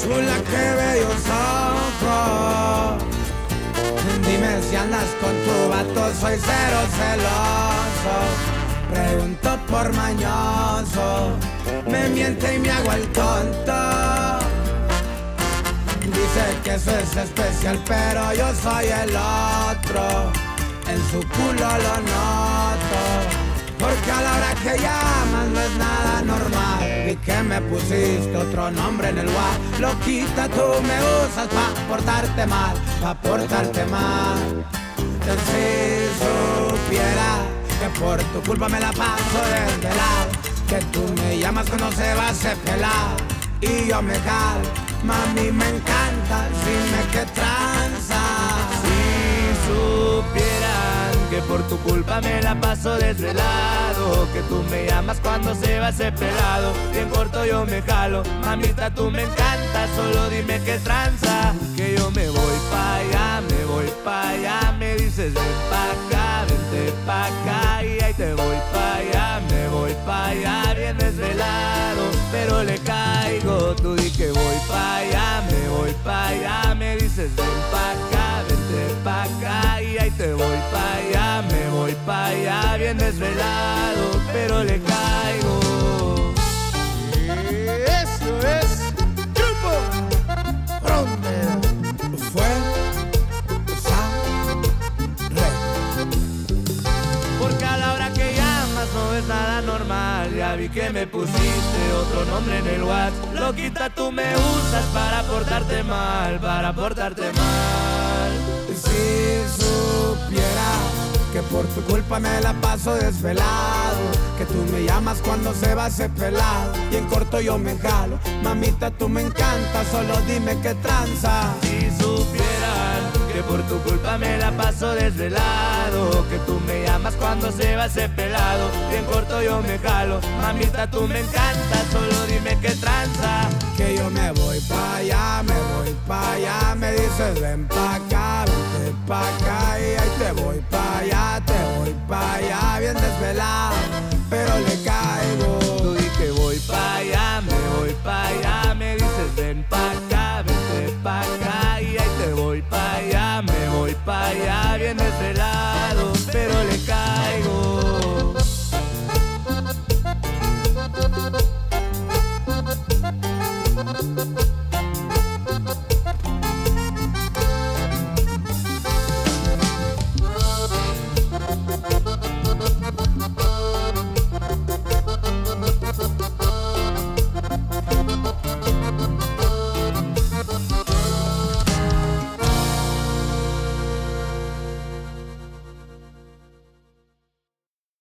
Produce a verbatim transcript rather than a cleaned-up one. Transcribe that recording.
Chula, qué bellos ojos. Dime si andas con tu vato, soy cero celoso. Pregunto por mañoso, me miente y me hago el tonto. Dice que eso es especial, pero yo soy el otro. En su culo lo noto, porque a la hora que llamas no es nada normal. Vi que me pusiste otro nombre en el WhatsApp. Loquita, tú me usas pa' portarte mal, pa' portarte mal. Si supiera que por tu culpa me la paso desvelado, que tú me llamas cuando se va a hacer pelado y yo me jalo. Mami, me encanta, dime qué tranza. Si supieran que por tu culpa me la paso desvelado, que tú me llamas cuando se va a hacer pelado y en corto yo me jalo. Mamita, tú me encanta, solo dime qué tranza. Que yo me voy pa' allá, me voy pa' allá. Me dices ven pa' acá, vente pa' acá. Y ahí te voy pa' allá, me voy pa' allá. Bien desvelado, pero le caigo. Tú di que voy pa' allá, me voy pa' allá. Me dices ven pa' acá, vente pa' acá. Y ahí te voy pa' allá, me voy pa' allá. Bien desvelado, pero le caigo. Eso es Grupo Frontera. Fue porque a la hora que llamas no es nada normal. Ya vi que me pusiste otro nombre en el WhatsApp. Loquita, tú me usas para portarte mal, para portarte mal. Si supiera que por tu culpa me la paso desvelado, que tú me llamas cuando se va a hacer pelado y en corto yo me jalo. Mamita, tú me encanta, solo dime qué tranza. Si supieran que por tu culpa me la paso desvelado, que tú me llamas cuando se va a hacer pelado y en corto yo me jalo. Mamita, tú me encanta, solo dime qué tranza. Que yo me voy pa' allá, me voy pa' allá. Me dices ven pa' acá, vente pa' acá. Y ahí te voy pa' allá, te voy pa' allá. Bien desvelado,